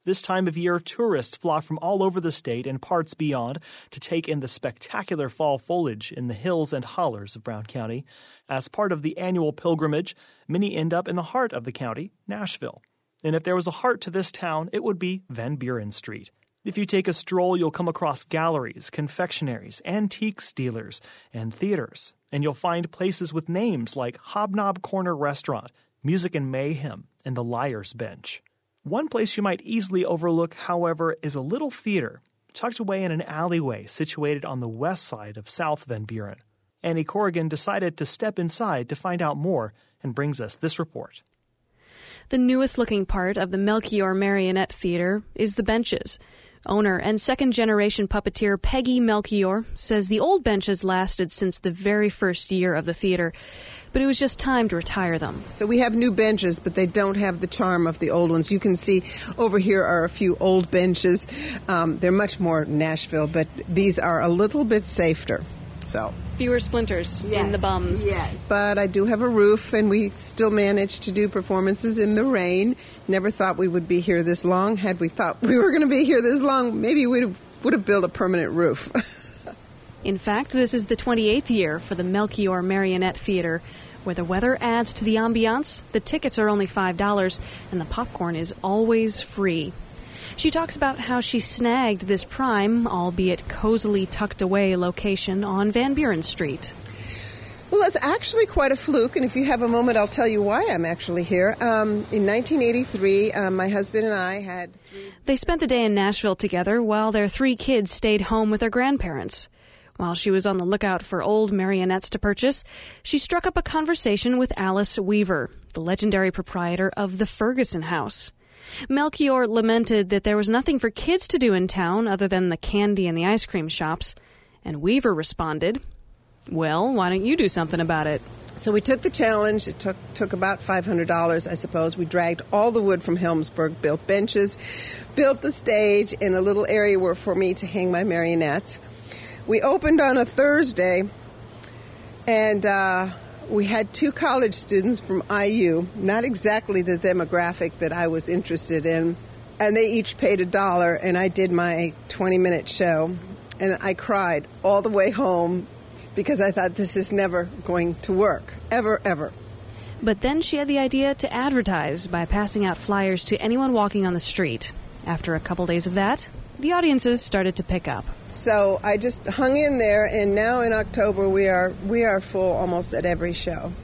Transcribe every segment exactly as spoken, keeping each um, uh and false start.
This time of year, tourists flock from all over the state and parts beyond to take in the spectacular fall foliage in the hills and hollers of Brown County. As part of the annual pilgrimage, many end up in the heart of the county, Nashville. And if there was a heart to this town, it would be Van Buren Street. If you take a stroll, you'll come across galleries, confectionaries, antiques dealers, and theaters. And you'll find places with names like Hobnob Corner Restaurant, Music and Mayhem, and the Liar's Bench. One place you might easily overlook, however, is a little theater tucked away in an alleyway situated on the west side of South Van Buren. Annie Corrigan decided to step inside to find out more and brings us this report. The newest looking part of the Melchior Marionette Theater is the benches. Owner and second-generation puppeteer Peggy Melchior says the old benches lasted since the very first year of the theater, but it was just time to retire them. So we have new benches, but they don't have the charm of the old ones. You can see over here are a few old benches. Um, they're much more Nashville, but these are a little bit safer. So fewer splinters yes. in the bums. Yeah. But I do have a roof, and we still manage to do performances in the rain. Never thought we would be here this long. Had we thought we were going to be here this long, maybe we would have built a permanent roof. In fact, this is the twenty-eighth year for the Melchior Marionette Theater, where the weather adds to the ambiance, the tickets are only five dollars, and the popcorn is always free. She talks about how she snagged this prime, albeit cozily tucked away location on Van Buren Street. Well, that's actually quite a fluke, and if you have a moment, I'll tell you why I'm actually here. Um, in nineteen eighty-three, um, my husband and I had three... They spent the day in Nashville together while their three kids stayed home with their grandparents. While she was on the lookout for old marionettes to purchase, she struck up a conversation with Alice Weaver, the legendary proprietor of the Ferguson House. Melchior lamented that there was nothing for kids to do in town other than the candy and the ice cream shops, and Weaver responded, "Well, why don't you do something about it?" So we took the challenge. It took took about five hundred dollars, I suppose. We dragged all the wood from Helmsburg, built benches, built the stage, and a little area where for me to hang my marionettes. We opened on a Thursday, and uh, we had two college students from I U, not exactly the demographic that I was interested in, and they each paid a dollar, and I did my twenty-minute show, and I cried all the way home because I thought this is never going to work, ever, ever. But then she had the idea to advertise by passing out flyers to anyone walking on the street. After a couple days of that, the audiences started to pick up. So I just hung in there, and now in October we are we are full almost at every show.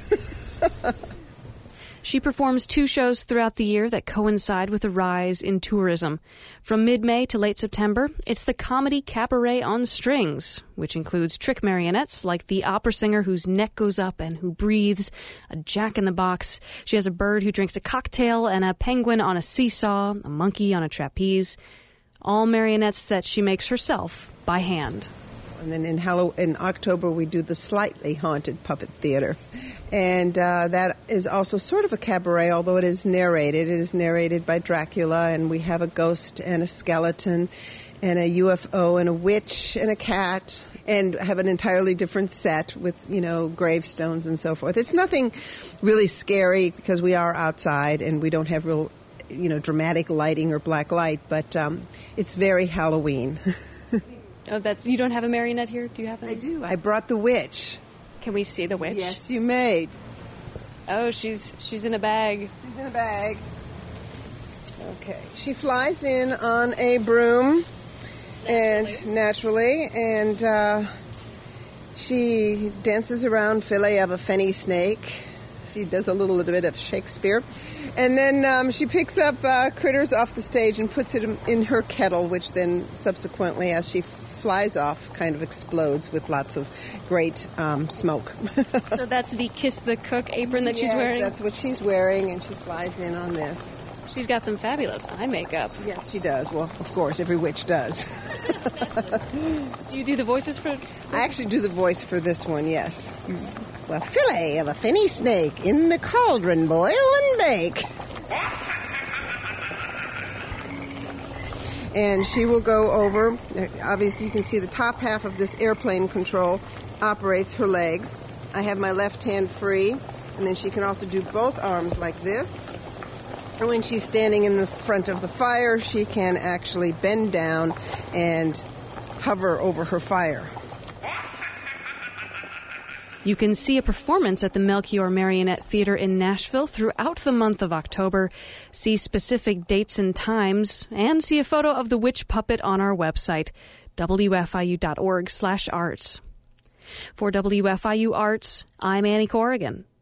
She performs two shows throughout the year that coincide with a rise in tourism. From mid-May to late September, it's the comedy Cabaret on Strings, which includes trick marionettes like the opera singer whose neck goes up and who breathes, a jack-in-the-box. She has a bird who drinks a cocktail and a penguin on a seesaw, a monkey on a trapeze. All marionettes that she makes herself by hand. And then in Hallow- in October, we do the Slightly Haunted Puppet Theater. And uh, that is also sort of a cabaret, although it is narrated. It is narrated by Dracula, and we have a ghost and a skeleton and a U F O and a witch and a cat, and have an entirely different set with, you know, gravestones and so forth. It's nothing really scary because we are outside and we don't have real, you know, dramatic lighting or black light, but um, it's very Halloween. Oh, that's you don't have a marionette here? Do you have it? I do. I brought the witch. Can we see the witch? Yes, you may. Oh, she's she's in a bag. She's in a bag. Okay. She flies in on a broom, naturally. and naturally, and uh, she dances around fillet of a fenny snake. She does a little bit of Shakespeare. And then um, she picks up uh, critters off the stage and puts it in her kettle, which then subsequently, as she flies off, kind of explodes with lots of great um, smoke. So that's the Kiss the Cook apron that yes, she's wearing? That's what she's wearing, and she flies in on this. She's got some fabulous eye makeup. Yes, she does. Well, of course, every witch does. Do you do the voices for... I actually do the voice for this one, yes. Well, fillet of a finny snake in the cauldron, boil and bake. And she will go over, obviously you can see the top half of this airplane control operates her legs. I have my left hand free, and then she can also do both arms like this. And when she's standing in the front of the fire, she can actually bend down and hover over her fire. You can see a performance at the Melchior Marionette Theater in Nashville throughout the month of October. See specific dates and times, and see a photo of the witch puppet on our website, W F I U dot org slash arts. For W F I U Arts, I'm Annie Corrigan.